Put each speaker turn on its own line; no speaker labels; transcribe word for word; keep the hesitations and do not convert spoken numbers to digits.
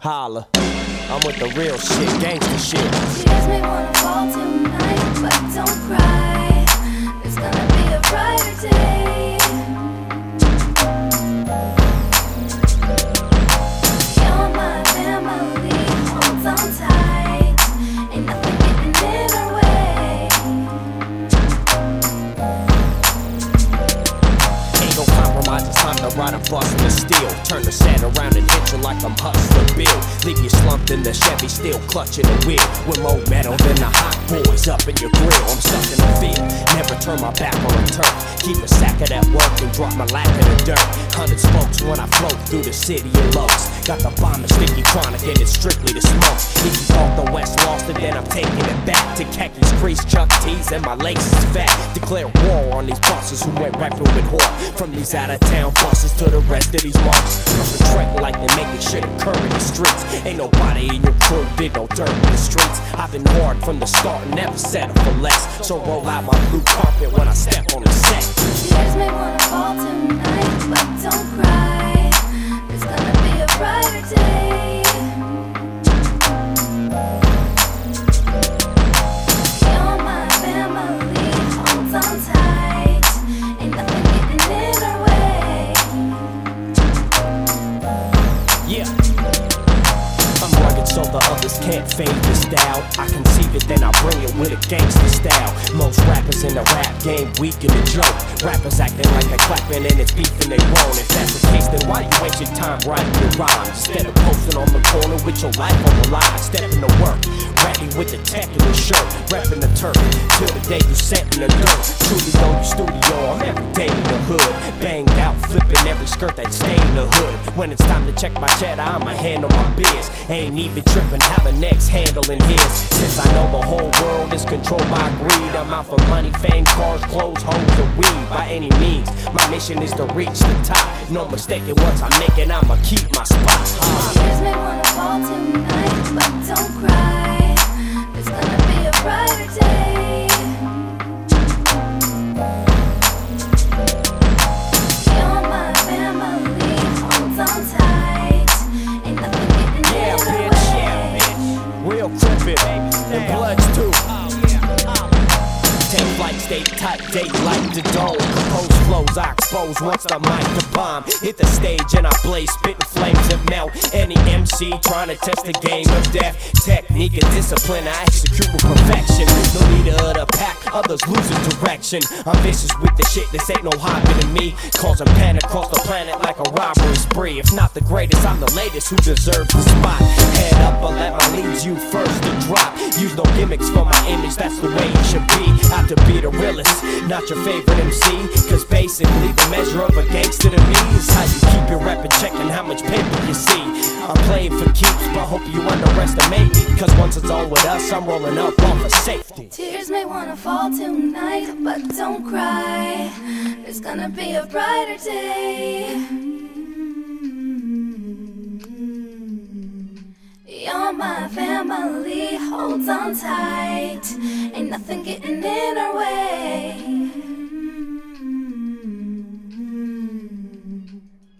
Holla, I'm with the real shit, gangsta shit.
Tears may wanna fall tonight, but don't cry. There's gonna be a brighter day. You're my family, hold on tight. Ain't nothing getting in our way.
Ain't no compromise, it's time to ride a bus and steel. Turn the set around and hit you like I'm Hustler Bill. Leave you slumped in the Chevy, still clutching the wheel. With more metal than the hot boys up in your grill. I'm stuck in the field, never turn my back on the turf. Keep a sack of that work and drop my lap in the dirt. Hundred spokes when I float through the city of lows. Got the bomb and sticky chronic and it's strictly the smoke. If you thought the West lost it, then I'm taking it back. To khakis, crease, Chuck T's, and my laces fat. Declare war on these bosses who ain't rapping with whore. From these out of town bosses to the rest of these marks. Perpetrating like they making shit occur in the streets. Ain't nobody in your crew did no dirt in the streets. I've been hard from the start and never settle for less. So roll out my blue carpet when I step on the set.
Tears may wanna fall tonight, but don't cry. There's gonna be a brighter day. You're my family, hold on tight. Ain't nothing getting in our way.
Yeah, I'm rugged so the others can't fade the style. I conceive it, then I bring it with a gangster style. Most rappers in the rap game weak in the joke. Rappers acting like they're clapping and it's beefing they won't. If that's the case, then why you waste your time writing your rhymes? Instead of posting on the corner with your life on the line. Stepping to work, ready with the tech in the shirt. Repping the turf, till the day you set in the dirt. Truly though you studio, I'm every day in the hood. Banged out, flipping every skirt that stay in the hood. When it's time to check my cheddar, I'ma handle my biz. Ain't even tripping how the next handling his. Since I know the whole world is controlled by greed, I'm out for money, fame, cars, clothes, hoes, and weed. By any means, my mission is to reach the top. No mistaking, once I make it, I'ma keep my spot.
Tears may wanna fall tonight, but don't cry. There's gonna be a brighter day. You're my family, hold on tight. Ain't nothing getting
Yeah,
in our
bitch,
way.
yeah, bitch. Real crippin', and bloods too. Take flight, stay tight, daylight to dawn. Compose flows, I expose once the mic to bomb. Hit the stage and I blaze, spitting flames that melt. Any M C trying to test the game of death. Technique and discipline, I execute with perfection. The leader of the pack, others losing direction. I'm vicious with the shit, this ain't no hobby to me. Causing panic across the planet like a robbery spree. If not the greatest, I'm the latest who deserves the spot. Head up, I'll let my leads you first to drop. Use no gimmicks for my image, that's the way it should be. Out to be the realest, not your favorite M C. Cause basically the measure of a gangster to me is how you keep your rep and checking how much paper you see. I'm playing for keeps, but hope you underestimate me. Cause once it's on with us, I'm rolling up off of safety.
Tears may wanna fall tonight, but don't cry. There's gonna be a brighter day. You're my family, hold on tight. Ain't nothing getting in our way.